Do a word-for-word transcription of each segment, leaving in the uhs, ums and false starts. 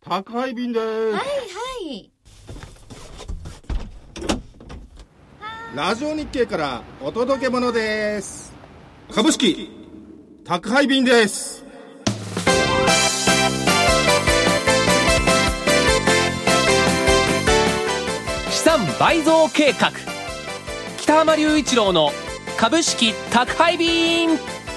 宅配便です。はいはい。 ラジオ日経からお届け物です。株式宅配便です。 資産倍増計画、北浜隆一郎の株式宅配便。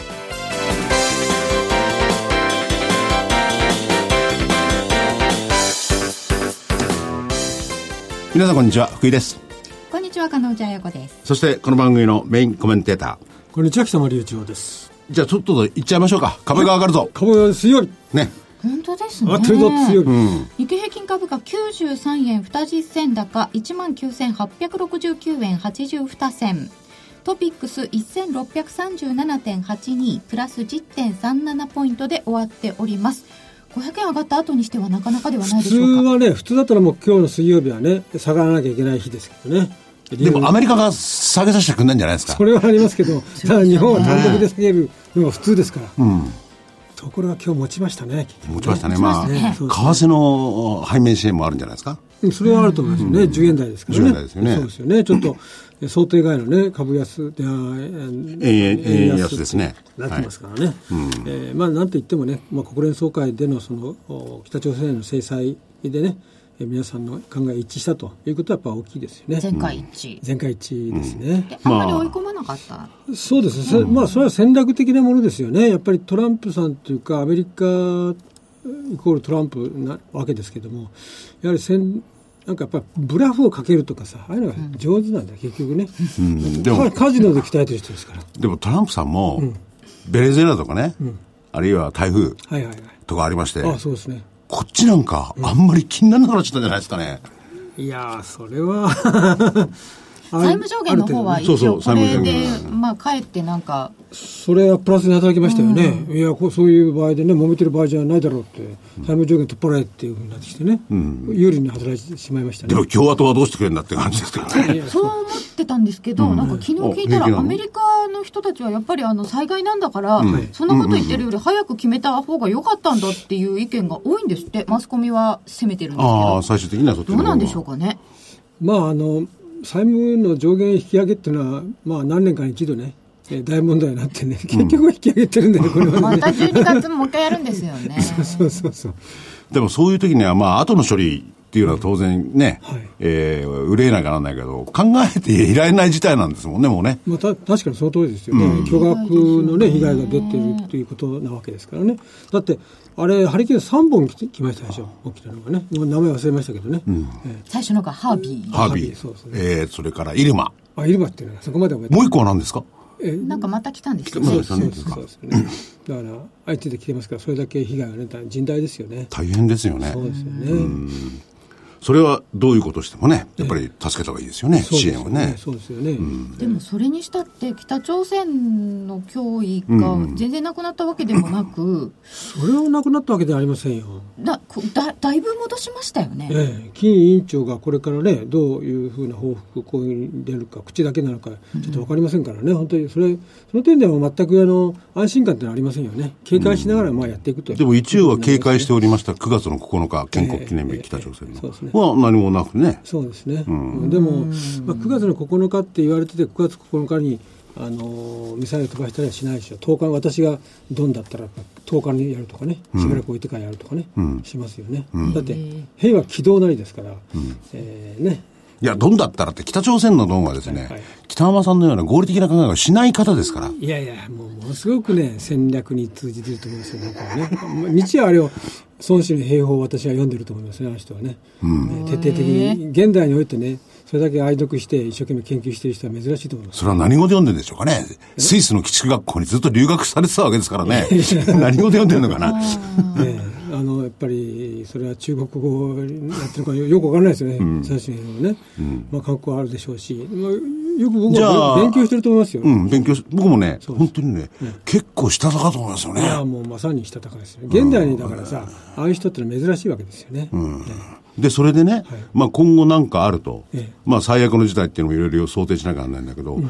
皆さんこんにちは、福井です。 こんにちは、加納茶彩子です。 そしてこの番組のメインコメンテーター、 こんにちは、北間隆一郎です。 じゃあちょっといっちゃいましょうか。株が上がるぞ。 株が水曜日ね。 本当ですね。 あ、水曜日、うん、 日経平均株価きゅうじゅうさんえんにじゅっ銭高 いちまんきゅうせんはっぴゃくろくじゅうきゅうえんはちじゅうに銭。トピックス せんろっぴゃくさんじゅうななてんはちに プラス じゅってんさんなな ポイントで終わっております。ごひゃくえん上がった後にしてはなかなかではないでしょうか。 普通はね、普通だったらもう今日の水曜日はね、下がらなきゃいけない日ですけどね。 でもアメリカが下げさせてくんないんじゃないですか。 それはありますけど、ただ日本は単独で下げるのが普通ですから、うん、ところが今日持ちましたね。 持ちましたね。まあ、ね、為替の背面支援もあるんじゃないですか。 それはあると思いますよね、うん、じゅうえん台ですからね。 じゅうえん台ですよね。 そうですよね。ちょっと想定外のね、株安で円安ですね。 なってますからね。はい、えー、まあなんといってもね、まあ、国連総会でのその北朝鮮への制裁でね、皆さんの考え一致したということはやっぱ大きいですよね。 全会一致。 全会一致ですね。 うん、あんまり追い込まなかった。まあ、そうですね。うん、まあそれは戦略的なものですよね。やっぱりトランプさんというかアメリカイコールトランプなわけですけども、やはり戦なんかやっぱりブラフをかけるとかさ、ああいうのが上手なんだ、うん、結局ね、うん、でもカジノで鍛えてる人ですから。 でもトランプさんも、うん、ベネズエラとかね、うん、あるいは台風とかありまして、 はいはいはい、あ、そうですね、 こっちなんかあんまり気にならなくなっちゃったんじゃないですかね。 いやー、それは債務上限の方は一応これで、まあ、かえってなんかそれはプラスに働きましたよね、うん、いやそういう場合でね、揉めてる場合じゃないだろうって、うん、債務上限取っ払えっていうふうになってきてね、うん、有利に働いてしまいましたね。 でも共和党はどうしてくれるんだって感じですけどね。 そう思ってたんですけど、うん、なんか昨日聞いたらアメリカの人たちはやっぱりあの災害なんだから、うん、そんなこと言ってるより早く決めた方が良かったんだっていう意見が多いんですって。マスコミは責めてるんですけど、 あ、最終的にはそっちのどうなんでしょうかね。 まああの債務の上限引き上げっていうのは、まあ、何年かに一度ね、えー、大問題になってね、結局は引き上げてるんだよね、うん、これはね。 またじゅうにがつもう一回やるんですよね。 そうそうそうそう。 でもそういう時には、まあ後の処理っていうのは当然ね、はい、えー、憂えなきゃならないけど、考えていられない事態なんですもんね、もうね。 まあ、た確かにその通りですよね。うん、巨額のね、被害が出てるということなわけですからね。だってあれハリケーンさんぼん来ましたでしょ、起きたのがね。もう名前忘れましたけどね、うん、 えー、最初のがハービーハービー、そうですね、えー、それからイルマ。 あ、イルマっていうのはそこまで覚えてもう一個は何ですか。 えー、なんかまた来たんですよね。 そうそうそうですね。だから相手で来てますから、それだけ被害がね、甚大ですよね。 大変ですよね。 そうですよね。うん、 それはどういうことしてもね、やっぱり助けた方がいいですよね、支援をね。 そうですよね、うん、 でもそれにしたって北朝鮮の脅威が全然なくなったわけでもなく、うん、 それはなくなったわけではありませんよ。 だ, だ, だいぶ戻しましたよね、 ええ、金委員長がこれからね、どういうふうな報復こういうに出るか、口だけなのかちょっと分かりませんからね、うん、本当にそれその点では全くあの安心感ってのはありませんよね。警戒しながらまあやっていくと、うん、 でも一応は警戒しておりました、くがつのここのか建国記念日、ええ、北朝鮮の、ええ、そうですね、は何もなくね。 そうですね、うん、でも、まあ、くがつのここのかって言われてて、くがつここのかにあのミサイル飛ばしたりはしないでしょ。とおか私がドンだったらとおかにやるとかね、しばらく置いてからやるとかね、うん、しますよね、うん、だって兵は機動なりですから、うんえー、ね。 いや、ドンだったらって北朝鮮のドンはですね、はいはい、北浜さんのような合理的な考えをしない方ですから。 いやいや、もうものすごくね戦略に通じていると思うんですよ、僕はね。日夜あれを孫子の兵法を私は読んでると思いますね、あの人はね、うん、徹底的に現代においてね、それだけ愛読して一生懸命研究している人は珍しいと思います。 それは何語で読んでるんでしょうかね。スイスの寄宿学校にずっと留学されてたわけですからね。何語で読んでるのかな。 ね、あのやっぱりそれは中国語になってるかよくわからないですよね、孫子の兵法ね、うん、まあ韓国はあるでしょうし、まあ、よく僕は勉強してると思いますよ。 うん、勉強し僕もね本当にね、ね結構したたかと思いますよね。 いやもうまさにしたたかですよね。現代にだからさ、ああいう人ってのは珍しいわけですよね。うんねでそれでね、はいまあ、今後なんかあると、ええまあ、最悪の事態っていうのもいろいろ想定しなきゃならないんだけど、うん、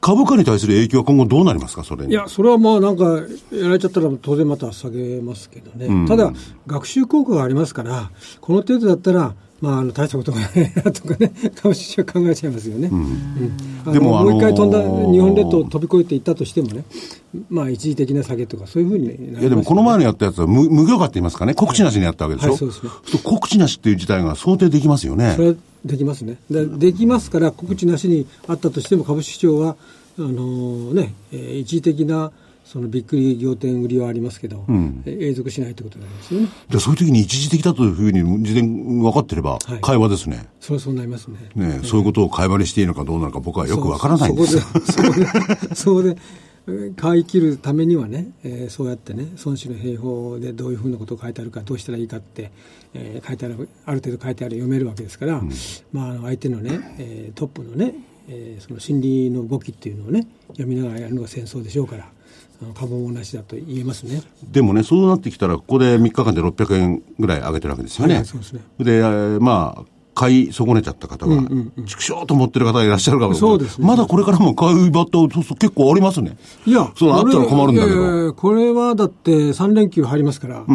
株価に対する影響は今後どうなりますか、それに。 いや、それはまあなんかやられちゃったら当然また下げますけどね、うん、ただ学習効果がありますから、この程度だったらまあ、あの大したことがないなとかね、株式は考えちゃいますよね。うんうん、でももう一回飛んだ、あのー、日本列島を飛び越えていったとしてもね、まあ、一時的な下げとかそういうふうになります、ね、いやでもこの前のやったやつは 無, 無許可って言いますかね、告知なしにやったわけでしょ、はいはい、そうですね、告知なしっていう事態が想定できますよね。 それはできますね。で, できますから、告知なしにあったとしても株式市場はあのーねえー、一時的なそのびっくり仰天売りはありますけど、うん、永続しないということになりますよね。 じゃあそういう時に一時的だというふうに事前に分かってれば会話ですね。はい、 それはそうなりますね。 ね、えー、そういうことを会話にしていいのかどうなのか僕はよく分からないんですよ。 そこで、そこで、そこで買い切るためにはね、えー、そうやってね、孫子の兵法でどういうふうなことを書いてあるか、どうしたらいいかって、えー、書いてある、ある程度書いてある読めるわけですから、うん、まあ、相手のね、えー、トップのね、えー、その心理の動きっていうのをね、読みながらやるのが戦争でしょうから、株も同じだと言えますね。 でもね、そうなってきたらここでみっかかんでろっぴゃくえんぐらい上げてるわけですよね。はい、そうですね。で、まあ買い損ねちゃった方が、うんうんうん、畜生と思ってる方がいらっしゃるかもしれない。そうですね。まだこれからも買いバッター結構ありますね。いや、そうあったら困るんだけど。 いやいやこれはだってさん連休入りますから、うん、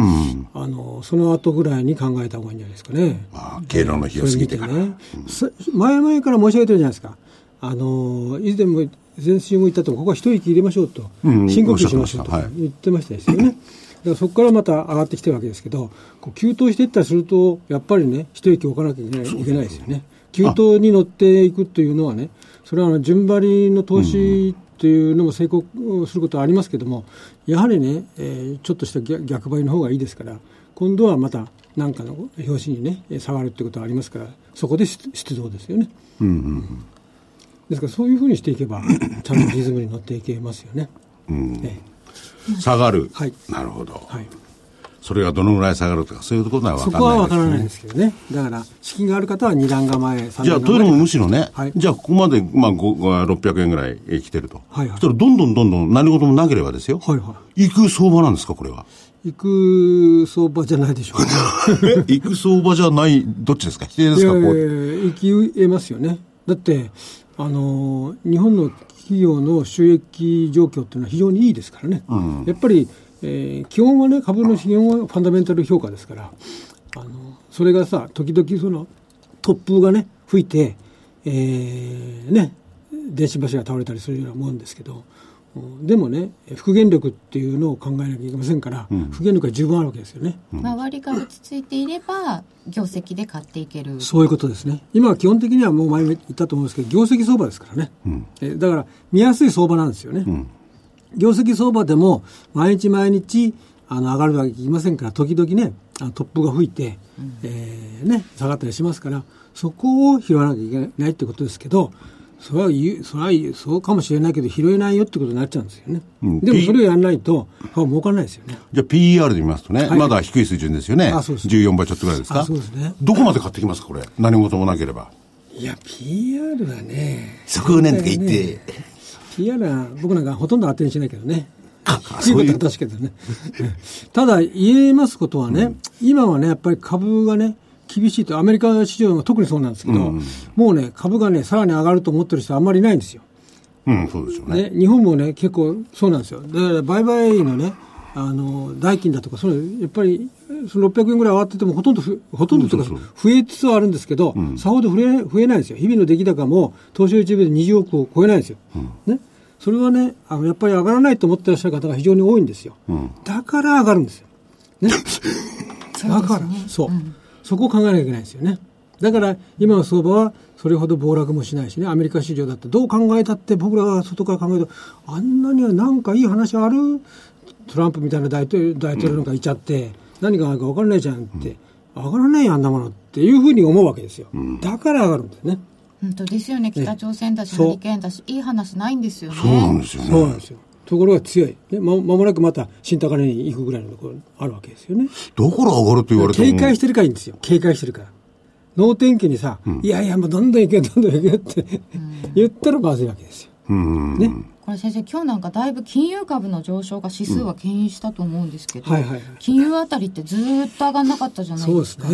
あのその後ぐらいに考えた方がいいんじゃないですかね。 まあ、敬老の日を過ぎてから。ね、 うん、前々から申し上げてるじゃないですか。あの以前も前週も言ったとここは一息入れましょうと、うん、深呼吸しましょうと言ってましたですよね。だからそこからまた上がってきてるわけですけど、こう急騰していったりするとやっぱりね一息置かなきゃいけない、いけないですよね。急騰に乗っていくというのはね、それはあの順張りの投資というのも成功することはありますけども、やはりね、えー、ちょっとした逆張りの方がいいですから、今度はまた何かの拍子にね下がるということはありますから、そこで出動ですよね。うんうんうん、ですからそういうふうにしていけばちゃんとリズムに乗っていけますよね。うんね、下がる、はい、なるほど、はい、それがどのぐらい下がるとかそういうことは分からないです、ね、 そこは分からないんですけどね。だから資金がある方はに段構えさん段構え、 じゃあというのもむしろね、はい、じゃあここまで、まあ、ろっぴゃくえんぐらい来てると、はいはい、そしたらどんどんどんどん何事もなければですよ、はいはい、行く相場なんですかこれは。 行く相場じゃないでしょうね。 行く相場じゃない、どっちですか、否定ですか。いやいやいや、 行き得ますよね。だってあの日本の企業の収益状況っていうのは非常にいいですからね、うん、やっぱり、えー、基本はね、株の基本はファンダメンタル評価ですから、あのそれがさ、時々その突風がね吹いて、えー、ね電子柱が倒れたりするようなもんですけど、でもね復元力っていうのを考えなきゃいけませんから、うん、復元力は十分あるわけですよね。 周りが落ち着いていれば業績で買っていける、 そういうことですね。今は基本的にはもう前も言ったと思うんですけど、業績相場ですからね、うん、えだから見やすい相場なんですよね、うん、業績相場でも毎日毎日あの上がるわけいきませんから、時々ねあの突風が吹いて、うんえーね、下がったりしますから、そこを拾わなきゃいけないってことですけど、それは言う、それは言う、そうかもしれないけど拾えないよってことになっちゃうんですよね、うん、でもそれをやらないと儲からないですよね。 じゃあ ピーイーアール で見ますとね、はい、まだ低い水準ですよね。あ、そうです。じゅうよんばいちょっとぐらいですか。あ、そうですね。どこまで買ってきますかこれ、何事もなければ。 いや ピーイーアール はね、 そこをねんとか言って、 ピーイーアール は僕なんかほとんど当てにしないけどね。そういうことは確かにね。ただ言えますことはね、うん、今はねやっぱり株がね厳しいと、アメリカ市場が特にそうなんですけど、うん、もうね株がねさらに上がると思ってる人はあんまりいないんですよ。 うん、そうですよね。 ね、日本もね結構そうなんですよ。だから売買のねあの代金だとか、それやっぱりそのろっぴゃくえんぐらい上がっててもほとんどほとんどというか増えつつはあるんですけど、うん、さほど増え、増えないんですよ。日々の出来高も東証一部でにじゅうおくを超えないんですよ、うんね、それはねあのやっぱり上がらないと思ってらっしゃる方が非常に多いんですよ、うん、だから上がるんですよ、ね、だからそう、うん、そこを考えなきゃいけないんですよね。だから今の相場はそれほど暴落もしないしね、アメリカ市場だってどう考えたって僕らが外から考えるとあんなにはなんかいい話ある、トランプみたいな大統領、大統領なんかいちゃって、うん、何があるか分からないじゃんって、うん、上がらないよあんなものっていうふうに思うわけですよ、うん、だから上がるんですね。 本当ですよね。北朝鮮だしハリケーンだしいい話ないんですよね。 そうなんですよね。 そうなんですよ。ところが強い、ね、ま, まもなくまた新高値に行くぐらいのところあるわけですよね。 だから上がると言われても警戒してるからいいんですよ。警戒してるから能天気にさ、うん、いやいやもうどんどん行けどんどん行けって言ったらまずいわけですよ、うんね、 これ先生今日なんかだいぶ金融株の上昇が指数は牽引したと思うんですけど、うんはいはいはい、金融あたりってずっと上がんなかったじゃないですか。 そうですね。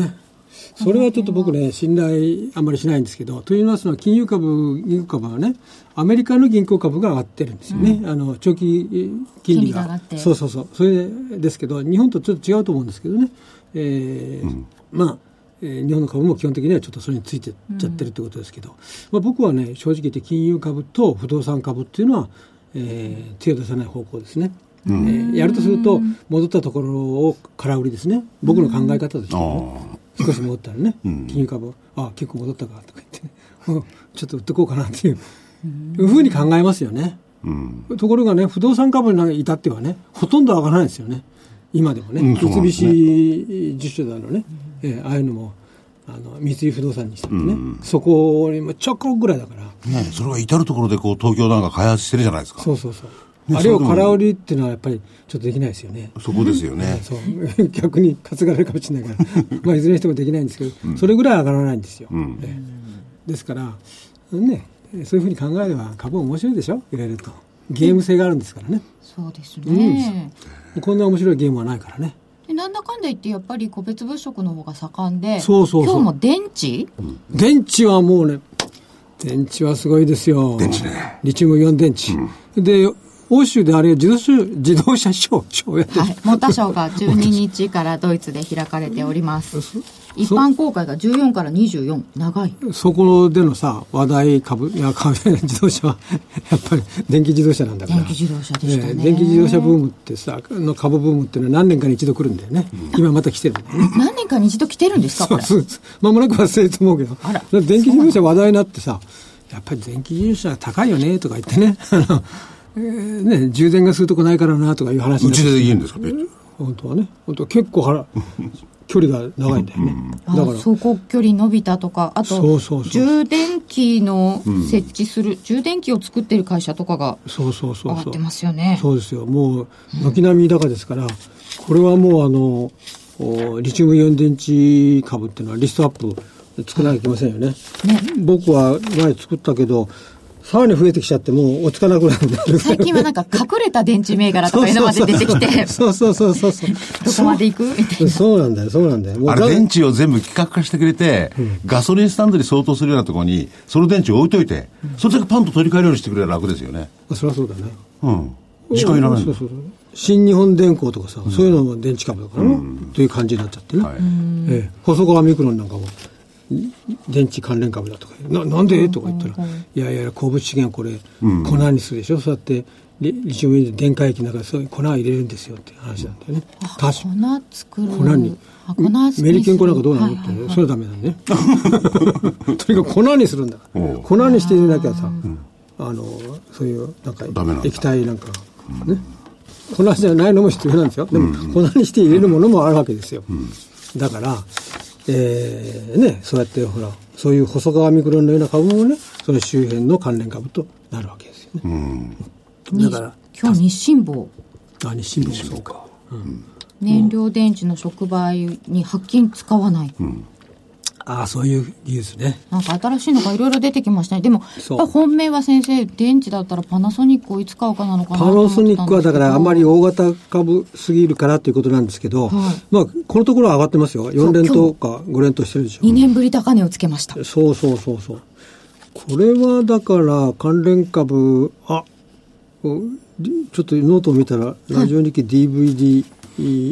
それはちょっと僕ね、信頼あんまりしないんですけど、と言いますのは、金融株、銀行株はね、アメリカの銀行株が上がってるんですよね。うん、あの、長期金利が。金利が上がって。そうそうそう。それですけど、日本とちょっと違うと思うんですけどね。えーうん、まあ、えー、日本の株も基本的にはちょっとそれについてっちゃってるってことですけど、うん、まあ、僕はね、正直言って金融株と不動産株っていうのは、えー、手を出さない方向ですね。うん、えー、やるとすると、戻ったところを空売りですね。僕の考え方としてはね。少し戻ったらね、うん、金融株、あ、結構戻ったかとか言って、ね、ちょっと売ってこうかなっていう、うん、ふうに考えますよね。うん、ところがね、不動産株に至ってはね、ほとんど上がらないですよね。今でもね、うん、三菱地所だのね、うん、えー、ああいうのも、あの三井不動産にしたってね、うん、そこにちょこぐらいだから。 ね、それは至るところでこう東京なんか開発してるじゃないですか。 そうそうそう。ね、あれを空売りっていうのはやっぱりちょっとできないですよね。 そこですよね。 そう逆に担がれるかもしれないからまあいずれにしてもできないんですけど、うん、それぐらい上がらないんですよ、うん、えー、ですからね、そういうふうに考えれば株面白いでしょ、入れるとゲーム性があるんですからね。 そうですね、 うん、こんな面白いゲームはないからね。 でなんだかんだ言ってやっぱり個別物色の方が盛んで、 そうそうそう、 今日も電池、 うん、電池はもうね、電池はすごいですよ。 電池ね、 リチウムイオン電池、うん、で欧州であれ自動車、自動車ショー、ショーやってる、 はい、モーターショーがじゅうににちからドイツで開かれております一般公開がじゅうよっかからにじゅうよっか、長い。 そこでのさ、話題株、いや、株自動車はやっぱり電気自動車なんだから。 電気自動車でしたね。 ね、電気自動車ブームってさ、の株ブームっていうのは何年かに一度来るんだよね、うん、今また来てるんだよね。 何年かに一度来てるんですか、これ。 そうそう、まもなく忘れると思うけど、あら、電気自動車話題になってさ、やっぱり電気自動車高いよねとか言ってねえー、ね、充電がするとこないからなとかいう話になって、 うちでできるんですか、 本当はね、本当は結構はら距離が長いんだよね、 うん、だから走行距離伸びたとか、あとそうそうそう、 充電器の設置する、うん、充電器を作ってる会社とかがそうそうそう上がってますよね。 そうですよ、もう軒並み高ですから、うん、これはもうあのリチウムイオン電池株っていうのはリストアップ作らなきゃいけませんよね。ね、僕は前作ったけどさらに増えてきちゃってもう落ち着かなくなるんで最近はなんか隠れた電池銘柄とかいうのまで出てきてそうそうそうそうそうどこまで行くみたいな。 そうなんだよ、そうなんだよ。もうあれ電池を全部規格化してくれて、うん、ガソリンスタンドに相当するようなところにその電池を置いといて、うん、それだけパンと取り替えるようにしてくれたら楽ですよね。 そりゃそうだね。 うん。時間いらないんだ。そうそうそう。 新日本電工とかさ、うん、そういうのも電池株だからね、うん、という感じになっちゃってね。はい、ええ、細川ミクロンなんかも電池関連株だとか な, なんでとか言ったら、うん、いやいや鉱物資源これ、うん、粉にするでしょ、そうやってリチウムイオン電解液の中でそういう粉を入れるんですよっていう話なんだよね。 粉作る、 粉にメリケン粉なんかどうなのって、はいはいはい、それはダメだねとにかく粉にするんだ粉にして入れなきゃさ、うん、あのそういうなんか液体なんかね、うん、粉じゃないのも必要なんですよ。でも、うん、粉にして入れるものもあるわけですよ、うん、だからえーね、そうやってほらそういう細川ミクロンのような株もね、その周辺の関連株となるわけですよね。うん、だから今日日清坊、 あ、日清坊そうか、うん、 燃料電池の触媒に白金使わない、うん、 ああ、そういう技術ね。 なんか新しいのがいろいろ出てきましたね。でも本命は先生、電池だったらパナソニックをいつ買うかなのかなと思ってたんですけど、 パナソニックはだからあまり大型株すぎるからということなんですけど、はい、まあこのところは上がってますよ。よん連とかご連としてるでしょ。 にねんぶり高値をつけました。 そうそうそうそう。これはだから関連株、あ、ちょっとノートを見たらラジオ日記 ディーブイディー、はい、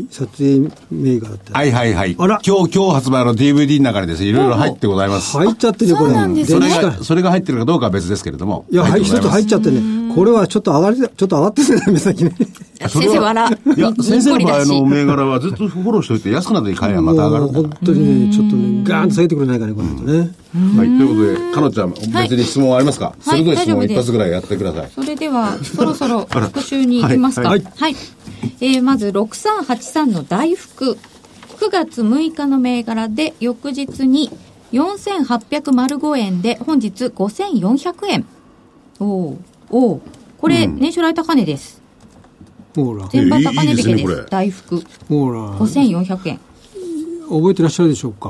撮影銘柄って、 はいはいはい、あら、今日今日発売の ディーブイディー の中にですね、いろいろ入ってございます。 入っちゃってる、これ。そうなんですね。 それがそれが入ってるかどうかは別ですけれども、 いや、はい、一つ入っちゃってね、これはちょっと上がりちょっと上がってるね、目先ね。 先生笑いや、先生の場合の銘柄はずっとフォローしておいて安くなって買えばまた上がるんだ。 本当にね、ちょっとね、ガーンと下げてくれないかね、この後ね。 はい、ということで、かのちゃん、別に質問ありますか？はい、鋭い質問一発ぐらいやってください。はい、 それでは、そろそろ復習に行きますか。はい。はいはい、えー、まず、ろくさんはちさんの大福。くがつむいかの銘柄で、翌日によんせんはっぴゃくごえんで、本日ごせんよんひゃくえん。おー、おー。これ、うん、年初来高値です。 ほら。 前場高値引けです。大福。ほら。ごせんよんひゃくえん。 覚えてらっしゃるでしょうか。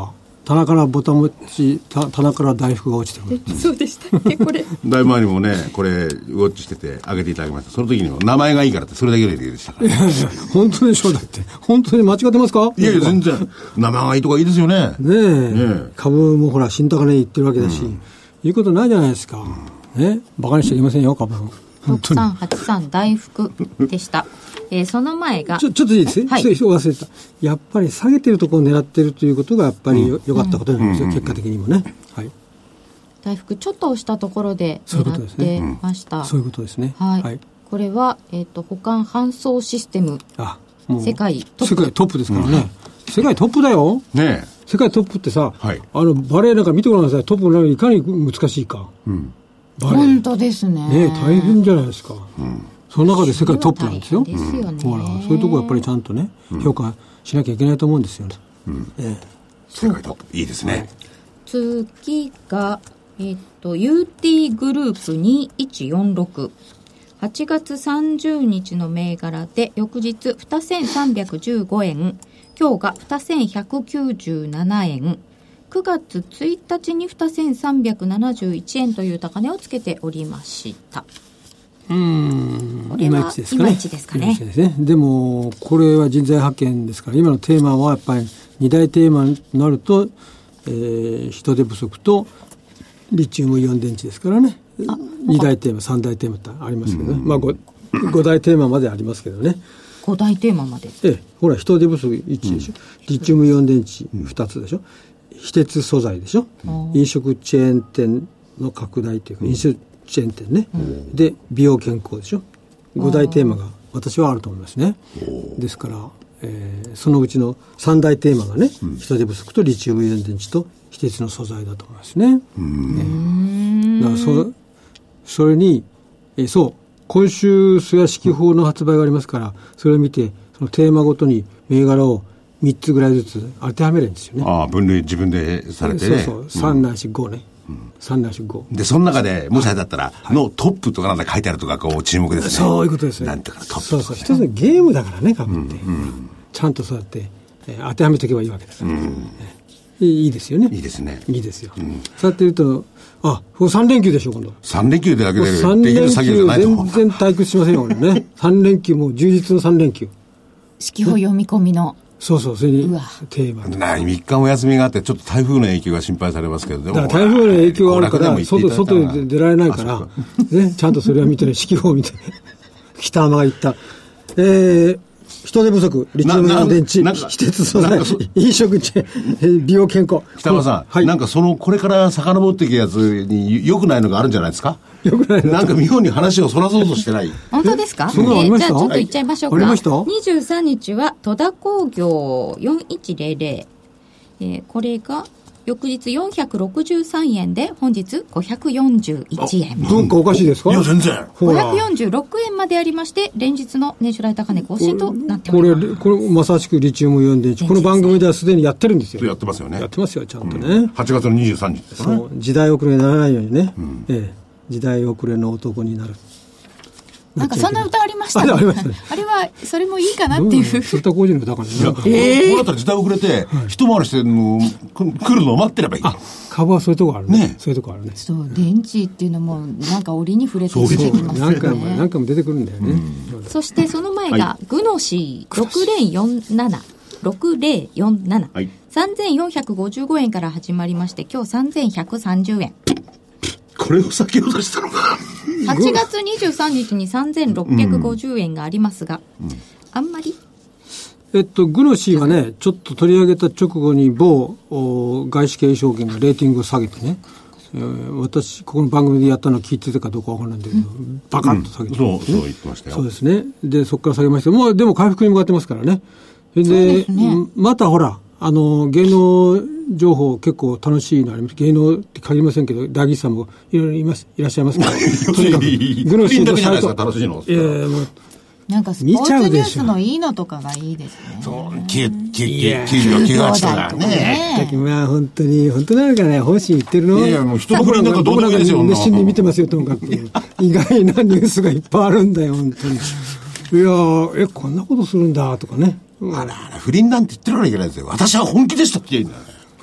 棚からボタン持ち、棚から大福が落ちてくる。 そうでしたっけ、これ。 だいぶ前にもね、これ、ウォッチしてて、あげていただきました。その時にも、名前がいいからって、それだけででしたから。 いやいや、本当でしょう、だって。本当に間違ってますか？ いやいや、全然。名前がいいとかいいですよね。 ねえ。ねえ株もほら、新高値いってるわけだし、うん、いうことないじゃないですか。うん、ね、バカにしちゃいけませんよ、株。 ろくさんはちさん大福でした。えー、その前がちょ、ちょっといいですね、はい、忘れた。やっぱり下げてるところを狙ってるということがやっぱり良、うん、かったことなんですよ、うん、結果的にもね、はい、 大福ちょっと押したところで狙ってました。 そういうことですね、 はいはい、これは、えーと、保管搬送システム、あ、もう世界トップ世界トップですからね、うん、世界トップだよ、ね、世界トップってさ、はい、あのバレーなんか見てごらんなさい。トップのいかに難しいか、うん、 本当ですね。 ね、大変じゃないですか、うん、その中で世界トップなんですよ。ですよね、ほら、そういうところやっぱりちゃんとね、うん、評価しなきゃいけないと思うんですよね、うんええ、世界トップいいですね、はい、 次が、えっと、ユーティー グループにいちよんろく、はちがつさんじゅうにちの銘柄で翌日にせんさんびゃくじゅうごえん、今日がにせんひゃくきゅうじゅうななえん、くがつついたちににせんさんびゃくななじゅういちえんという高値をつけておりました。 うーん、いまいちですかね。 いまいちですかね。 ですね。でもこれは人材派遣ですから、今のテーマはやっぱりに大テーマになると、えー、人手不足とリチウムイオン電池ですからね。に大テーマ、さん大テーマってありますけどね、まあ 5, ご大テーマまでありますけどね。 ご大テーマまで、 ええ、ほら人手不足いちでしょ、うん、リチウムイオン電池ふたつでしょ、非鉄素材でしょ、うん、飲食チェーン店の拡大というか、うん、飲食チェーン店ね、うん、で美容健康でしょ、ご大テーマが私はあると思いますね。ですから、えー、そのうちのさん大テーマがね、うん、人手不足とリチウムイオン電池と非鉄の素材だと思いますね。うん、ね、だから そ, それに、えー、そう今週素屋式法の発売がありますから、それを見てそのテーマごとに銘柄をみっつぐらいずつ当てはめるんですよね。 ああ、分類自分でされてね。 そうそう、さんないしごね、うん、さんないしごで、その中でもしあれだったら、はい、のトップとかなんか書いてあるとか、こう注目ですね。 そういうことですね。 なんとかトップとか、ね、 そうそう、一つのゲームだからね、株って、うんうん、ちゃんとそうやって、えー、当てはめておけばいいわけですから、うん、えー、いいですよね。 いいですね。 いいですよ、うん、そうやって言うと、あ、さん連休でしょ、今度。 さん連休でだけでできる作業じゃないと思う。全然退屈しませんよ、俺ね。さん連休も充実のさん連休。 式法読み込みの。 そうそう、それにテーマ。 なみっかも休みがあって、ちょっと台風の影響が心配されますけど、でも。 だから台風の影響があるから、外、外で出られないから、ね、ちゃんとそれを見てね、式法を見て、北浜が言った、えー、人手不足、リチウムイオン電池、非鉄素材、飲食チェーン、美容健康。 北山さん、はい、なんかその、これから遡っていくやつに良くないのがあるんじゃないですか？ 良くないのなんか妙に話をそらそうとしてない。 本当ですか？ そんなのありました？ えー、じゃあちょっと言っちゃいましょうか。 ありました？ にじゅうさんにちは戸田工業よんいちゼロゼロ、えー、これが翌日よんひゃくろくじゅうさんえんで本日ごひゃくよんじゅういちえん。 なんかおかしいですか？ いや全然ごひゃくよんじゅうろくえんまでありまして、連日の年初来高値更新となっております。 これこれまさしくリチウムイオン電池、この番組ではすでにやってるんですよ。 やってますよね。 やってますよ、ちゃんとね、 うん、はちがつのにじゅうさんにちですね。 そう、時代遅れにならないようにね、うん、ええ、時代遅れの男になる。 なんかそんな歌ありましたね。 あれ、ありましたね。 あれはそれもいいかなっていう。 鶴田浩二の歌かね。 ええー、こうなったら時代遅れて、はい、一回りしての来るのを待ってればいい。 あ、株はそういうとこあるね。ね、そういうとこあるね。 そう、電池っていうのもなんか折に触れて出てきますよね。 何回も何回も出てくるんだよね。 うん、そしてその前が、はい、グノシーろくぜろよんなな、ろくぜろよんなな、はい、さんぜんよんひゃくごじゅうごえんから始まりまして、今日さんぜんひゃくさんじゅうえん。 これを先ほどしたのか。 はちがつにじゅうさんにちにさんぜんろっぴゃくごじゅうえんがありますが、うん、あんまりえっとグノシーはね、ちょっと取り上げた直後に某外資系証券がレーティングを下げてね、えー、私ここの番組でやったのを聞いてたかどうかわからないんだけど、うん、バカッと下げて、 ね、うん、そうそう言ってましたよ。 そうですね。でそこから下げました。もうでも回復に向かってますからね。で、そうですね、またほらあの芸能情報結構楽しいのあります。芸能って限りませんけど、ダギさんもいろいろいますいらっしゃいますから。とにかくグノシーのサイト楽しいの。いやもうなんかスポーツニュースのいいのとかがいいですね。 そう、きゅう、きゅう、きゅう、きゅう、きゅうがちとかね。 まあ本当に本当なんかね、本心言ってるの。 いやいやもう人の国なんかどうでもいいですよ。 熱心に見てますよともかく。意外なニュースがいっぱいあるんだよ本当に。いやえこんなことするんだとかね。 あらあら不倫なんて言ってるからいけないですよ。私は本気でしたって言うんだよね。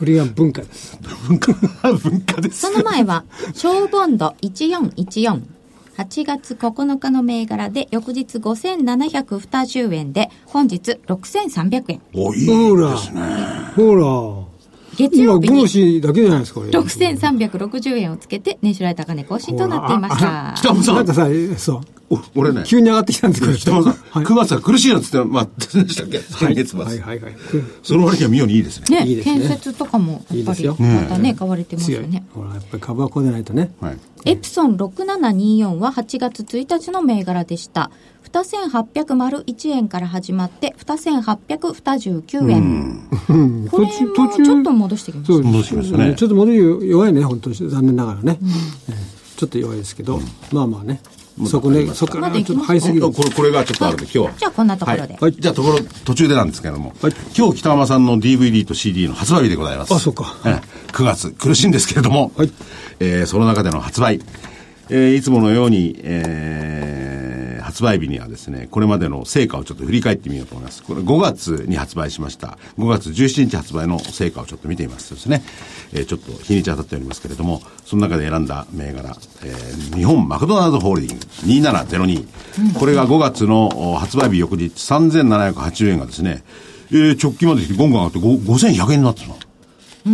これが文化です。 文化文化です。 その前は小ボンドいちよんいちよん、はちがつここのかの銘柄で翌日ごせんななひゃくにじゅうえんで本日ろくせんさんびゃくえん。 お、いいですね。 ほら月曜日に今ゴロシだけじゃないですか。 ろくせんさんびゃくろくじゅうえんをつけて年初来高値更新となっていました。 北山さん、 なんかさ、そうお俺ね急に上がってきたんですけど、 北山さん、 はい、 くがつは苦しいなっつってまあでしたっけ、先月末、 はいはいはい、 その割には妙にいいですね。 ね、 いいですね。 建設とかもやっぱりまたね買われてますよね。 ほらやっぱり株はこうでないとね。 はい、エプソンろくななによんははちがつついたちの銘柄でした。にせんはっぴゃくいちえんから始まってにせんはっぴゃくにじゅうきゅうえん、うん、これもちょっと戻してきました。 戻してきましたね。 ちょっと戻り弱いね、本当に残念ながらね、うん、えー、ちょっと弱いですけど、うん、まあまあね、そこね、そこからちょっと入りすぎる。 これ、これがちょっとあるんで、今日は。 じゃあこんなところで。 はいはい、じゃあところ、途中でなんですけれども、はい、今日北山さんの ディーブイディー と シーディー の発売日でございます。 あ、そうか。 えー、くがつ、苦しいんですけれども、はい、えー、その中での発売、えー、いつものように、えー、発売日にはですね、これまでの成果をちょっと振り返ってみようと思います。これごがつに発売しました。ごがつじゅうしちにち発売の成果をちょっと見てみますとですね、えー、ちょっと日にち当たっておりますけれども、その中で選んだ銘柄、えー、日本マクドナルドホールディングにーななゼロに、うん、これがごがつの発売日翌日さんぜんななひゃくはちじゅうえんがですね、えー、直近まで来てゴンゴン上がってごせんひゃくえんになってたの。 うん。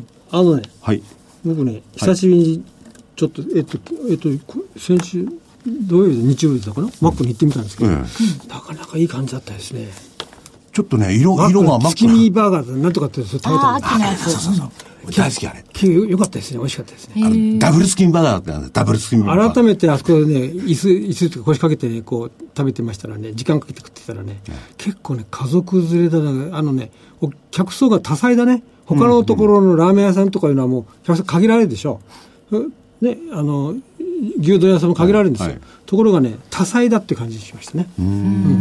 あのね、 はい。 僕ね、久しぶりにちょっと、えっと、えっと、先週、土曜日で日曜日だかな、マックに行ってみたんですけど、うん、なかなかいい感じだったですね。 ちょっとね、色、色がマック月見バーガーなんとかってそれ食べたんです。 ああ、 そうそうそう。大好きあれ。 よかったですね。美味しかったですね。 あのダブルスキンバーガーってなんだ、ダブルスキンバーガー。 改めてあそこでね、椅子、椅子とか腰掛けてね、こう食べてましたらね、時間かけて食ってたらね、うん、結構ね、家族連れだな、あのね、客層が多彩だね。他のところのラーメン屋さんとかいうのはもう客層限られるでしょ。ね、あの牛丼屋さんも限られるんですよ、はい、ところがね多彩だって感じしましたね。うん、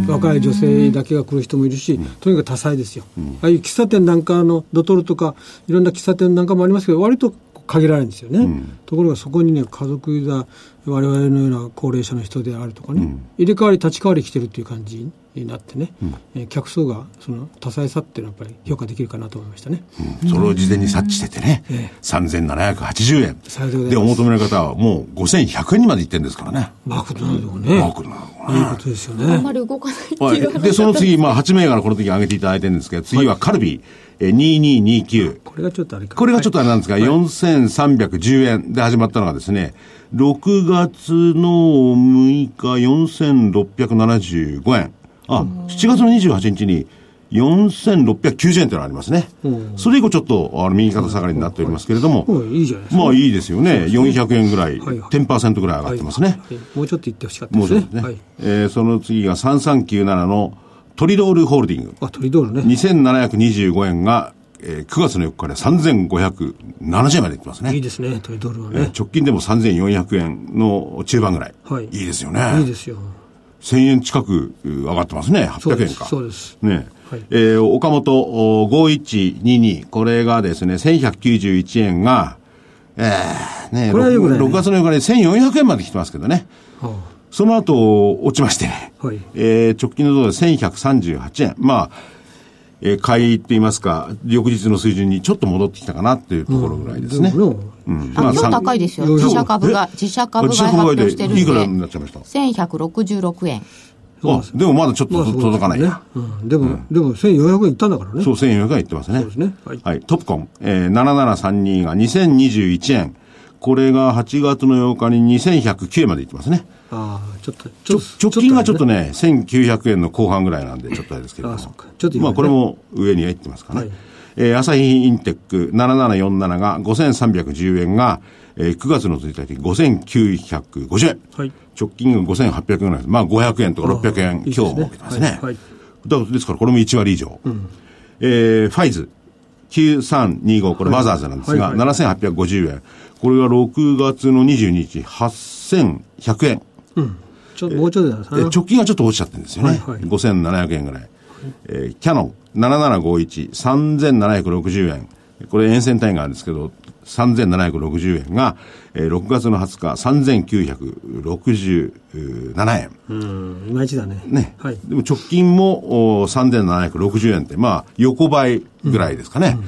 若い女性だけが来る人もいるし、うん、とにかく多彩ですよ、うん、ああいう喫茶店なんかのドトールとかいろんな喫茶店なんかもありますけど割と限られるんですよね、うん、ところがそこにね家族だ我々のような高齢者の人であるとかね、うん、入れ替わり立ち替わり来てるっていう感じになってね、うんえー、客層がその多彩さっていうのはやっぱり評価できるかなと思いましたね、 うん、それを事前に察知しててね、うん、さんぜんななひゃくはちじゅうえんでお求めの方はもうごせんひゃくえんにまでいってるんですからね。 マクドナルドねマクドナルドねいいことですよね。 あんまり動かないっていう、 はい、でその次、まあ、はち銘柄この時上げていただいてるんですけど次はカルビーにせんにひゃくにじゅうきゅう、 これがちょっとあれかこれがちょっとあれなんですが、はい、よんせんさんびゃくじゅうえんで始まったのがですねろくがつのむいかよんせんろっぴゃくななじゅうごえん、あ、しちがつのにじゅうはちにちによんせんろっぴゃくきゅうじゅうえんというのがありますね。それ以降ちょっとあの右肩下がりになっておりますけれども、 いいじゃないですか。 まあいいですよね。よんひゃくえんぐらい、はいはい、じゅっパーセント ぐらい上がってますね。はいはいはい、 もうちょっといってほしかったですね。もうちょっとね。はい、 えー、その次がさんさんきゅうななのトリドールホールディング。 あ、トリドールね。 にせんななひゃくにじゅうごえんが、えー、くがつのよっかでさんぜんごひゃくななじゅうえんまでいってますね。 いいですね、トリドールはね。 えー、直近でもさんぜんよんひゃくえんの中盤ぐらい。はい。いいですよね。 いいですよ。 せんえん近く上がってますね。はっぴゃくえんか。 そうです。 そうですね。はい、えー、岡本ごいちにに、これがですね、せんひゃくきゅうじゅういちえんが、えー、ね、 これはよくないね、 ろくがつのよっかでせんよんひゃくえんまで来てますけどね。はあ、その後、落ちましてね。はい、えー、直近のところでせんひゃくさんじゅうはちえん。まあ、えー、買いって言いますか、翌日の水準にちょっと戻ってきたかなっていうところぐらいですね。うんうん、あ、今日高いですよ。自社株が、自社株が発表してるんで。 いくらになっちゃいました？ せんひゃくろくじゅうろくえん。 あ、でもまだちょっと届かない。 まあね、うん、でも、うん、でもせんよんひゃくえんいったんだからね。 そう、せんよんひゃくえんいってますね。 そうですね。はい。 はい、トップコン、えー、ななななさんにがにせんにじゅういちえん。これがはちがつのようかににせんひゃくきゅうえんまでいってますね。 ああ、ちょっと、ちょ直近がちょっとね、せんきゅうひゃくえんの後半ぐらいなんで、ちょっとあれですけども。ああ、そうか。ちょっと今、ね、まあ、これも上にはいってますかね。はい、えー、朝日インテックななななよんなながごせんさんびゃくじゅうえんが、えー、くがつのついたちごせんきゅうひゃくごじゅうえん。はい。直近がごせんはっぴゃくえんぐらいです。まあ、ごひゃくえんとかろっぴゃくえん、今日も受けてますね。はい。はい、だからですから、これもいちわり以上。うん、えー、ファイズきゅうさんにご、これマザーズなんですが、はいはいはい、ななせんはっぴゃくごじゅうえん。これがろくがつのにじゅうににち、はっせんひゃくえん。 うん。ちょっともうちょっとだな。 直近がちょっと落ちちゃってるんですよね。はいはい、ごせんななひゃくえんぐらい。はい、えー、キャノンななななごいち、さんぜんななひゃくろくじゅうえん。これ沿線単位があるんですけど、さんぜんななひゃくろくじゅうえんが、えー、ろくがつのはつかさんぜんきゅうひゃくろくじゅうななえん。 うん、いまいちだね。 ね。はい。でも直近もさんぜんななひゃくろくじゅうえんって、まあ、横ばいぐらいですかね。うんうん、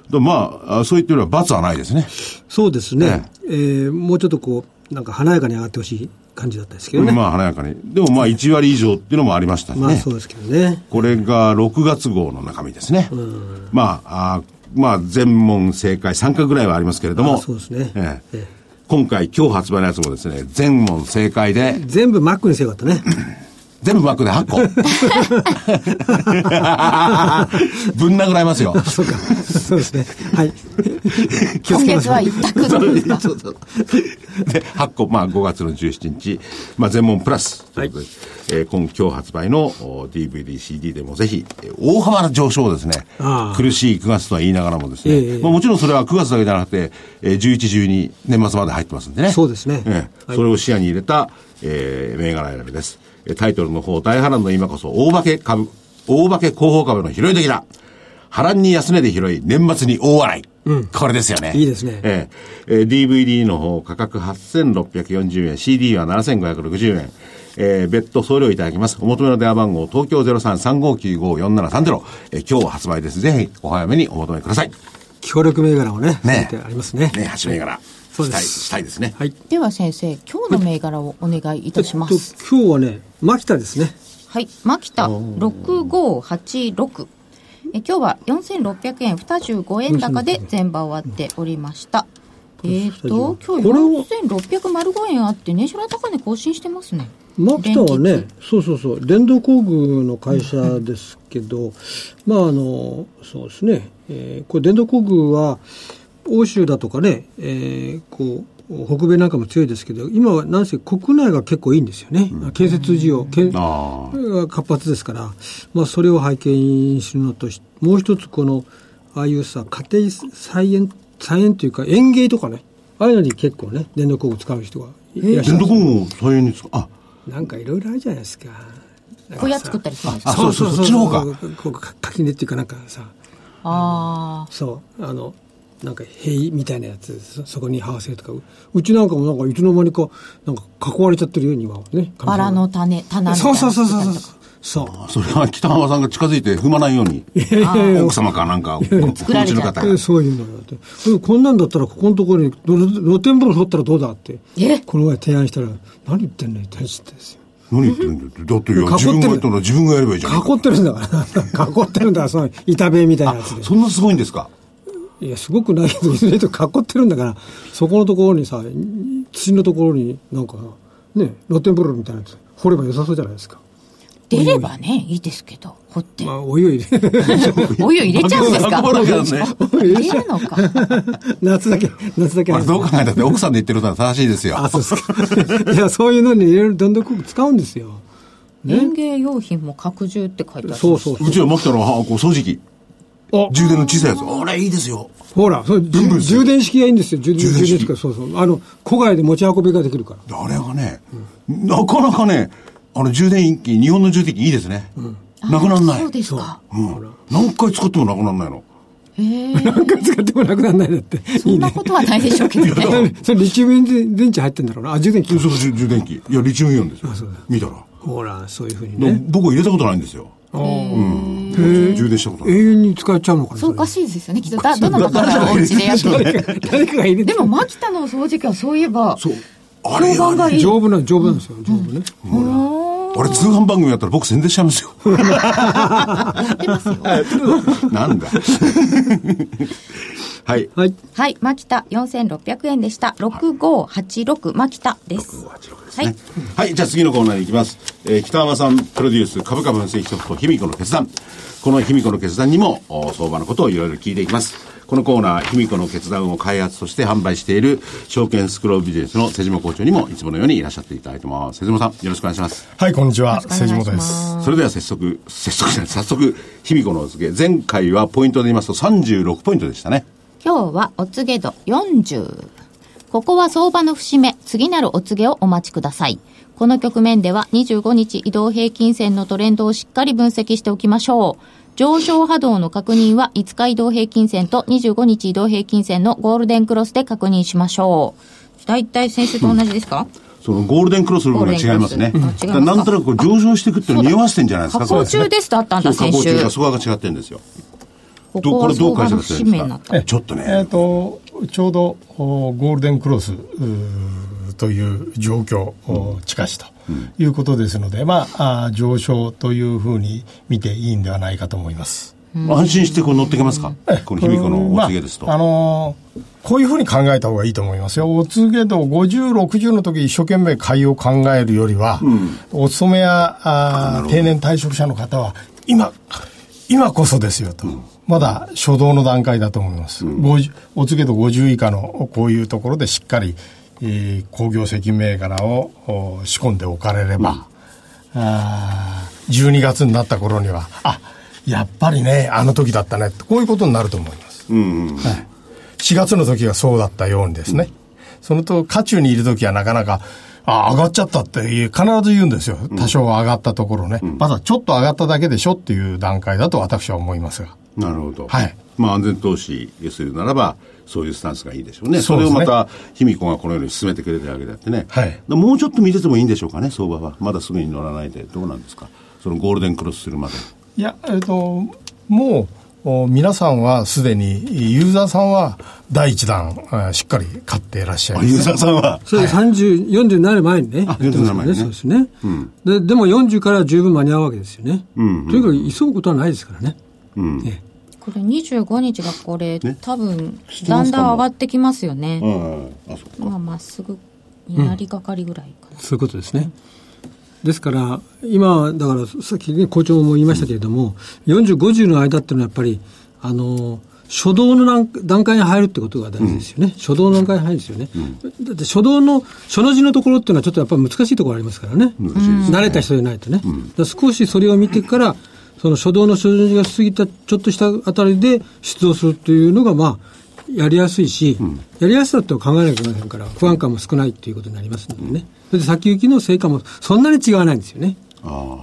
まあ、そう言ってみれば罰はないですね。 そうですね。ええー、もうちょっとこう、なんか華やかに上がってほしい感じだったですけどね。 まあ華やかに。でもまあいち割以上っていうのもありましたね。 まあそうですけどね。 これがろくがつ号の中身ですね。うん、まあ、あまあ全問正解さんかぐらいはありますけれども。 そうですね。ええええ、 今回今日発売のやつもですね、全問正解で。 全部マックにせよかったね。 全部マックではっこ。ぶん殴られますよ。 そうか。そうですね。はい。 今月は一択ですか。 そうそうで、はっこ、まあごがつのじゅうしちにち、まあ全問プラス。はい。えー、今今日発売の ディーブイディー、シーディー でもぜひ、大幅な上昇ですね。苦しいくがつとは言いながらもですね。えーまあ、もちろんそれはくがつだけじゃなくて、じゅういち、じゅうに年末まで入ってますんでね。 そうですね。 えーはい、それを視野に入れた、えー、銘柄選びです。タイトルの方、大波乱の今こそ大化け株、大化け広報株の拾い時だ。波乱に安値で拾い、年末に大笑い。うん。これですよね。 いいですね。 えー、えー、ディーブイディー の方、価格はっせんろっぴゃくよんじゅうえん、シーディー はななせんごひゃくろくじゅうえん。えー、別途送料いただきます。お求めの電話番号、東京 ゼロさん さんごきゅうご よんななさんゼロ。えー、今日発売です。ぜひ、お早めにお求めください。 協力銘柄をね、 ね。 ありますね。 ね、はち銘柄。そうです。したい、したいですね。 はい。では先生、今日の銘柄をお願いいたします。えっと、今日はね、マキタですね。 はい。マキタろくごはちろく。え今日はよんせんろっぴゃくえんにじゅうごえん高で前場終わっておりました。えっと、今日よんせんろっぴゃくごえんあって、年初来高値更新してますね。 マキタはね、そうそうそう、電動工具の会社ですけど、まああの、そうですね、えー、これ電動工具は、欧州だとかね、えー、こう、北米なんかも強いですけど、今はなんせ国内が結構いいんですよね。うん、建設需要、建が活発ですから、まあそれを背景にするのと、もう一つこの、ああいうさ、家庭菜園、菜園というか園芸とかね、ああいうのに結構ね、電動工具使う人がいらっしゃる。 電動工具を菜園に使う、あ、 なんかいろいろあるじゃないですか。 小屋作ったりするんですか。 そうそうそう、そっちの方か。 こう垣根っていうかなんかさ、 ああ、 そう、あの、なんか塀みたいなやつ そ, そこに這わせるとか う, うちなんかもなんかいつの間にかなんか囲われちゃってるようにはねバラの種棚みたいなそうそうそうそうそうそれは北浜さんが近づいて踏まないように奥様かなんか作られちゃったそういうのだってこんなんだったらここのところに露天風呂取ったらどうだってこの前提案したら何言ってんのって話ですよ。 何言ってるんだってだっていや自分がやったら自分がやればいいじゃん。 囲ってるんだから囲ってるんだその板塀みたいなやつで。 そんなすごいんですか。 いやすごくないけど意外と囲ってるんだからそこのところにさ土のところになんかね露天風呂みたいなやつ掘れば良さそうじゃないですか。 出ればねいいですけど掘って、 まあ、お湯入れお湯入れちゃうんですか。入れるのか夏だけ夏だけあれどう考えたって奥さんで言ってるのは正しいですよ。 あそうですかいやそういうのに入れるどんどん使うんですよ、 ね、園芸用品も拡充って書いてある。 そうそうそううちはマキタのこう掃除機充電の小さいやつあれいいですよ。 ほらそれ充電式がいいんですよ。充電式がそうそうあの戸外で持ち運びができるから。 あれがね、うん、なかなかねあの充電器日本の充電器いいですね、うん、なくならない。 そうですか、 うん、何回使ってもなくならないの。 へー何回使ってもなくならないだってそんなことはないでしょうけどねそれリチウムイオン電池入ってんだろうな。あ充電器そうそう充電器いやリチウムイオンですよ。見たらほらそういうふうにね僕は入れたことないんですよ。うん、充電したことない。 永遠に使っちゃうのかな。 そうおかしいですよねきっとだどの方がお家でやってる誰かが入れて。 でもマキタの掃除機はそういえばそうあれ評判がいい。 丈夫な丈夫なんですよ丈夫ね、 うん、ほらあれ通販番組やったら僕宣伝しちゃいますよやってますよなんだはいはい、 はい、マキタよんせんろっぴゃくえんでした。ろくごはちろくマキタです。 ろくごはちろくですね。はい、はい、じゃあ次のコーナーに行きます。えー、北浜さんプロデュース株価分析ソフト卑弥呼の決断。この卑弥呼の決断にも相場のことをいろいろ聞いていきます。このコーナー卑弥呼の決断を開発として販売している証券スクロールビジネスの瀬島校長にもいつものようにいらっしゃっていただいてます。瀬島さんよろしくお願いします。 はいこんにちは瀬島です。 それでは早速早速じゃない早速卑弥呼のお告げ。前回はポイントで言いますとさんじゅうろくポイントでしたね。 今日はお告げ度よんじゅう。ここは相場の節目、次なるお告げをお待ちください。この局面ではにじゅうごにち移動平均線のトレンドをしっかり分析しておきましょう。上昇波動の確認はいつか移動平均線とにじゅうごにち移動平均線のゴールデンクロスで確認しましょう。だいたい先週と同じですか、うん、 そのゴールデンクロスの部分が違いますね。うん、ますなんとなくこう上昇していくっていうのを匂わせてんじゃないですか。 下降中ですとあったんだ先週。 下降中がそこが違ってるんですよ。 ここは相場の節目になった。 ちょっとね、 えー、とちょうどゴールデンクロスという状況、うん、近しということですので、まあ、あ上昇というふうに見ていいんではないかと思います。 安心してこう乗ってきますか、この卑弥呼のお告げですと、 まああのー、こういうふうに考えた方がいいと思いますよ。お告げとごじゅう、ろくじゅうの時一生懸命買いを考えるよりは、うん、お勤めやあ定年退職者の方は今今こそですよと、うん、まだ初動の段階だと思います、うん、お告げとごじゅう以下のこういうところでしっかり、えー、工業石銘柄を仕込んでおかれれば、うん、あじゅうにがつになった頃にはあやっぱりねあの時だったねこういうことになると思います、うんうんはい、しがつの時はそうだったようにですね、うん、そのと渦中にいる時はなかなかあ上がっちゃったって必ず言うんですよ。多少上がったところね、うん、まだちょっと上がっただけでしょっていう段階だと私は思いますが。 なるほど、はいまあ、安全投資するならばそういうスタンスがいいでしょうね。それをまた卑弥呼がこのように進めてくれてるわけであってね、はい、もうちょっと見ててもいいんでしょうかね。相場はまだすぐに乗らないでどうなんですか、そのゴールデンクロスするまで。 いや、えっと、もう皆さんはすでにユーザーさんはだいいちだんしっかり買っていらっしゃいます。 ユーザーさんはそれさんじゅう、よんじゅうになる前にねやってますからね。そうですね、うん、で, でもよんじゅうから十分間に合うわけですよね、うんうん、とにかく急ぐことはないですからね、うんねこれにじゅうごにちがこれ、ね、多分だんだん上がってきますよね。うん、あそうか、まあ、まっすぐになりがかりぐらいかな、 うん、そういうことですね。ですから今だからさっき、ね、校長も言いましたけれども、うん、よんじゅう、ごじゅうの間っていうのはやっぱりあの初動の段階に入るってことが大事ですよね、うん、初動の段階に入るんですよね、うん、だって初動の初の字のところっていうのはちょっとやっぱり難しいところありますからね、うん、慣れた人じゃないとね、うん、だ少しそれを見てからその初動の初の字が過ぎたちょっとしたあたりで出動するというのがまあやりやすいし、うん、やりやすさと考えなきゃいけませんから不安感も少ないということになりますのでね、それで先行きの成果もそんなに違わないんですよね。あ、 はい、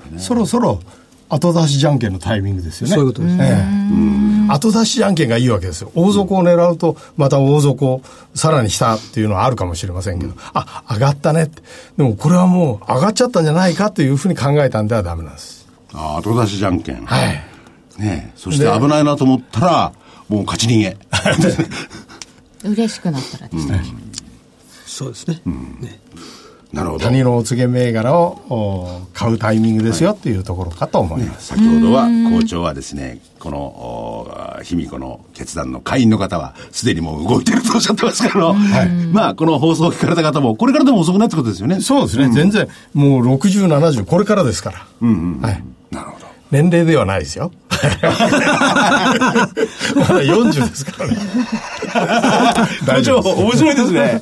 ね、そろそろ後出しじゃんけんのタイミングですよね。 そういうことですね、 ええ、後出しじゃんけんがいいわけですよ。大底を狙うとまた大底をさらに下っていうのはあるかもしれませんけど、うん、あ上がったねって、でもこれはもう上がっちゃったんじゃないかというふうに考えたんではダメなんです。 あ後出しじゃんけん、 はいね、そして危ないなと思ったらもう勝ち逃げ嬉しくなったらですね、うん、 そうですね、うんね、 なるほど。 他人のお告げ銘柄を買うタイミングですよっていうところかと思います、 はい、先ほどは校長はですねこの卑弥呼の決断の会員の方はすでにもう動いてるとおっしゃってますから、はい、まあこの放送を聞かれた方もこれからでも遅くないってことですよね。 そうですね、うん、全然もうろくじゅう、ななじゅうこれからですから、うんうんうん、はい、 なるほど。 年齢ではないですよまだよんじゅうですからね校長面白いですね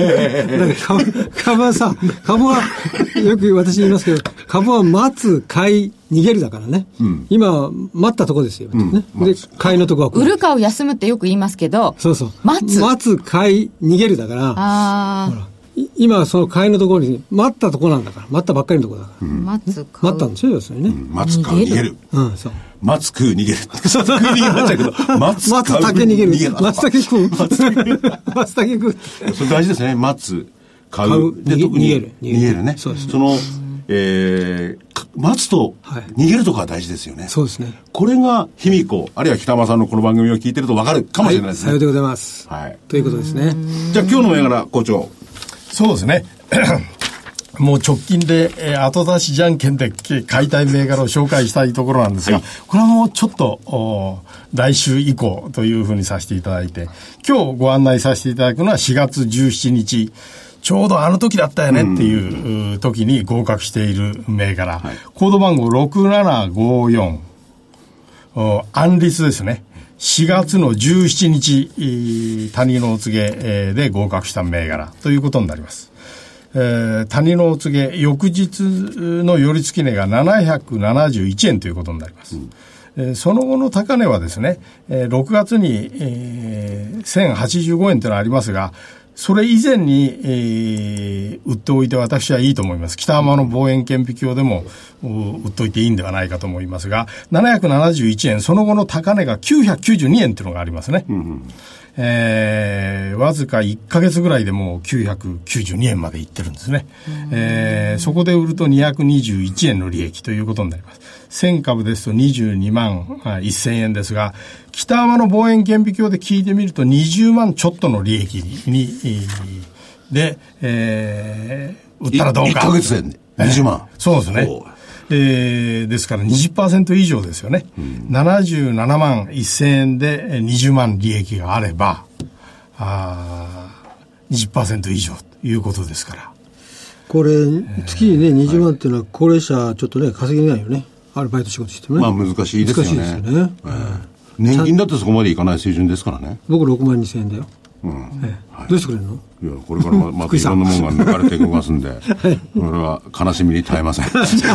株はさ株はよく私言いますけど株は待つ買い逃げるだからね、うん、今待ったとこですよ、うんね、で買いのとこは売るかを休むってよく言いますけど、 そうそう待つ待つ買い逃げるだから、あほら今その買いのところに待ったところなんだから、待ったばっかりのところだから、うん、 待つ買う待ったんですよ要するにね、うん、 待つ買う逃げる、うん、そう待つ食う逃げる食う逃げになっちゃうけど待つ待つ竹逃げる待つ竹食う待つ竹食うそれ大事ですね。待つ買うで特に逃げる逃げるね。そうですね。その、えー、待つと逃げるとかは大事ですよね、はい、 そうですね。これが卑弥呼あるいは北山さんのこの番組を聞いてると分かるかもしれないですね。 はい、さようでございます、はい、ということですね。 じゃあ今日の銘柄校長。 そうですねもう直近で、えー、後出しじゃんけんで買いたい銘柄を紹介したいところなんですが、はい、これはもうちょっと来週以降というふうにさせていただいて、今日ご案内させていただくのはしがつじゅうしちにちちょうどあの時だったよねっていう時に合格している銘柄、はい、コード番号ろくななごよんアンリスですね。しがつのじゅうしちにち谷のお告げで合格した銘柄ということになります。えー、谷のお告げ翌日の寄り付き値がななひゃくななじゅういちえんということになります、うんえー、その後の高値はですね、えー、ろくがつに、えー、せんはちじゅうごえんというのがありますが、それ以前に、えー、売っておいて私はいいと思います。北浜の望遠顕微鏡でも売っておいていいんではないかと思いますが、ななひゃくななじゅういちえん、その後の高値がきゅうひゃくきゅうじゅうにえんというのがありますね、うんうんえー、わずかいっかげつぐらいでもうきゅうひゃくきゅうじゅうにえんまでいってるんですね。えー、そこで売るとにひゃくにじゅういちえんの利益ということになります。せんかぶですとにじゅうにまんせんえんですが、北浜の望遠顕微鏡で聞いてみるとにじゅうまんちょっとの利益に、で、えー、売ったらどうか。 いっかげつでにじゅうまん。 そうですね。えー、ですから にじゅっパーセント 以上ですよね。うん、ななじゅうななまんせんえんでにじゅうまん利益があれば、あ にじゅっパーセント 以上ということですから。 これ、月にね、にじゅうまんっていうのは高齢者ちょっとね、稼げないよね。アルバイト仕事してもね。 まあ難しいですよね。 難しいですよね。 えー、年金だってそこまでいかない水準ですからね。 僕ろくまんにせんえんだよ。 うんええはい、どうしてくれるの？ いや、これからままたいろんなものが抜かれていきますんで、はい、これは悲しみに耐えません。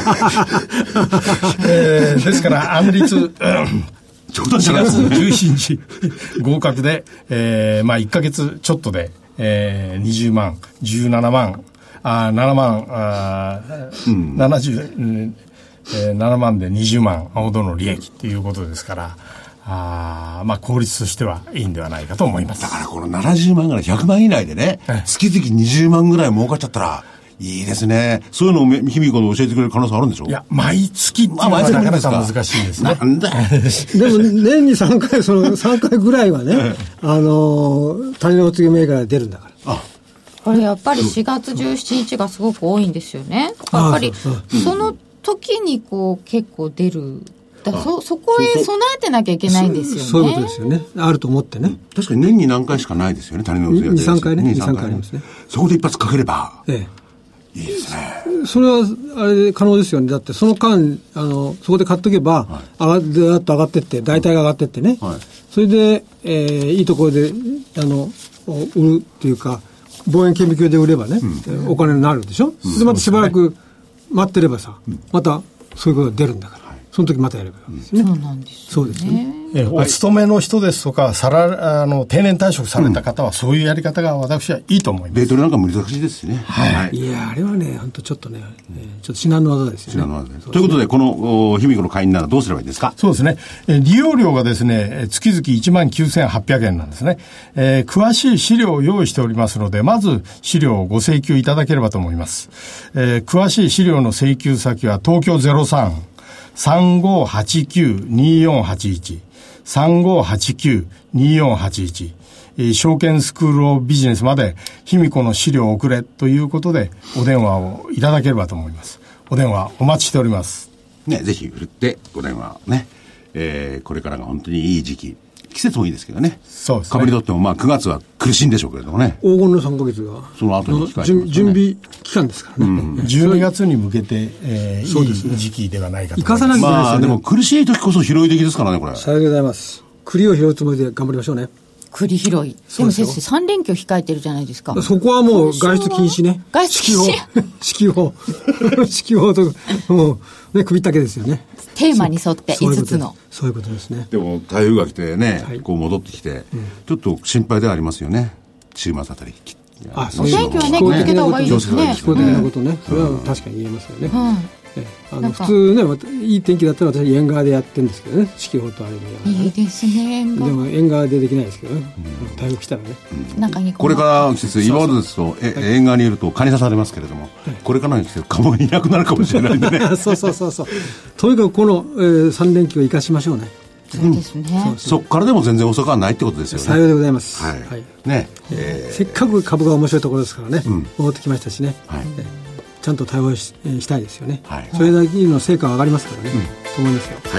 えー、ですから、安立、うん冗談じゃないですね。 じゅうしちにち合格で、えー、まあいっかげつちょっとで、えー、にじゅうまん、じゅうななまん、あななまん、あ、うん、ななじゅう、うんえー、ななまんでにじゅうまんほどの利益ということですから、あまあ効率としてはいいんではないかと思います。 だからこのななじゅうまんからひゃくまん以内でね、月々にじゅうまんぐらい儲かっちゃったら、いいですね。そういうのを卑弥呼の教えてくれる可能性あるんでしょ？ いや、毎月っていうのはなかなか難しいですね。 なんだでも年にさんかい、そのさんかいぐらいはね、あの、谷のお告げ銘柄が出るんだから。あこれやっぱりしがつじゅうしちにちがすごく多いんですよね。やっぱりその時にこう結構出る。だそ, そこへ備えてなきゃいけないんですよね。 そ, そういうことですよね。あると思ってね。 確かに年に何回しかないですよね、谷のお告げ。 に、さんかいね。に、さんかいありますね。 そこで一発かければ。 ええ。 いいですね。 それは、あれで可能ですよね。だって、その間、あの、そこで買っとけば、はい、上がって、だっと上がってって、大体が上がってってね。はい、それで、えー、いいところで、あの、売るっていうか、望遠顕微鏡で売ればね、うん、お金になるでしょ、うん、で、またしばらく待ってればさ、うん、また、そういうことが出るんだから。その時またやればいいですね。 そうなんです、ね。 そうですね。 えお勤めの人ですとか、さらあの定年退職された方は、そういうやり方が私はいいと思います。 デートなんか難しいですしね。 はい。いや、あれはね、本当ちょっとね、ちょっと至難の技ですよね。至難の技です。 ということで、この卑弥呼の会員ならどうすればいいですか？ そうですね。え利用料がですね、月々いちまんきゅうせんはっぴゃくえんなんですね。えー、詳しい資料を用意しておりますので、まず資料をご請求いただければと思います。えー、詳しい資料の請求先は東京ゼロさん さんごはちきゅう にーよんはちいち さんごはちきゅう にーよんはちいち、えー、証券スクールオブビジネスまで卑弥呼の資料を送れということでお電話をいただければと思います。お電話お待ちしております。 ね、ぜひ振ってご電話ね、えー、これからが本当にいい時期。季節もいいですけどね。 そうですね。 株にとってもまあくがつは苦しいんでしょうけれどもね。 黄金のさんかげつがその後に控えてますね、準備期間ですからね。 うん、じゅうにがつに向けて、えー、そうですね、いい時期ではないかと思います。 生かさなきゃいけないですよね。 まあでも苦しい時こそ拾い時ですからね、これ。 さようでございます。栗を拾うつもりで頑張りましょうね。 栗拾い。でも先生さん連休控えてるじゃないですか。 そこはもう外出禁止ね。 外出禁止。 四季報。四季報と、もう、ね、首ったけですよね。 テーマに沿っていつつの。 そういうことですね。 でも台風が来てね、はい、こう戻ってきて、うん、ちょっと心配ではありますよね。週末あたり。 あ、お天気はね、気をつけた方がいいですね。 気候的なことね。それは確かに言えますよね。うんえあの普通ね、いい天気だったら私縁側でやってるんですけどね、四季報とあれにはいいですね。 でも縁側でできないですけどね、うん、台風来たらね、 うん、中にこれからの季節、今までですとえ、はい、縁側にいると蚊に刺されますけれども、はい、これからの季節蚊もいなくなるかもしれないんでねそうそうそうそう、とにかくこの、えー、さん連休を生かしましょうね。 そうですね、 うん、そこからでも全然遅くはないってことですよね。 さようでございます、 はいはいねえー、 せっかく株が面白いところですからね、うん、戻ってきましたしね、はいえーちゃんと対応 し,、えー、したいですよね、はい、それだけの成果は上がりますからね、うん、と思いますよ、はい、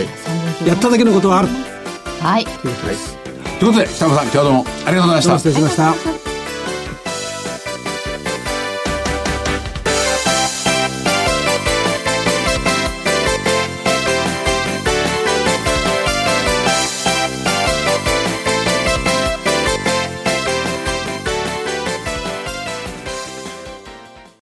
やっただけのことはある、 はい、 ということです。ということで北山さん、今日はどうもありがとうございました。 失礼しました。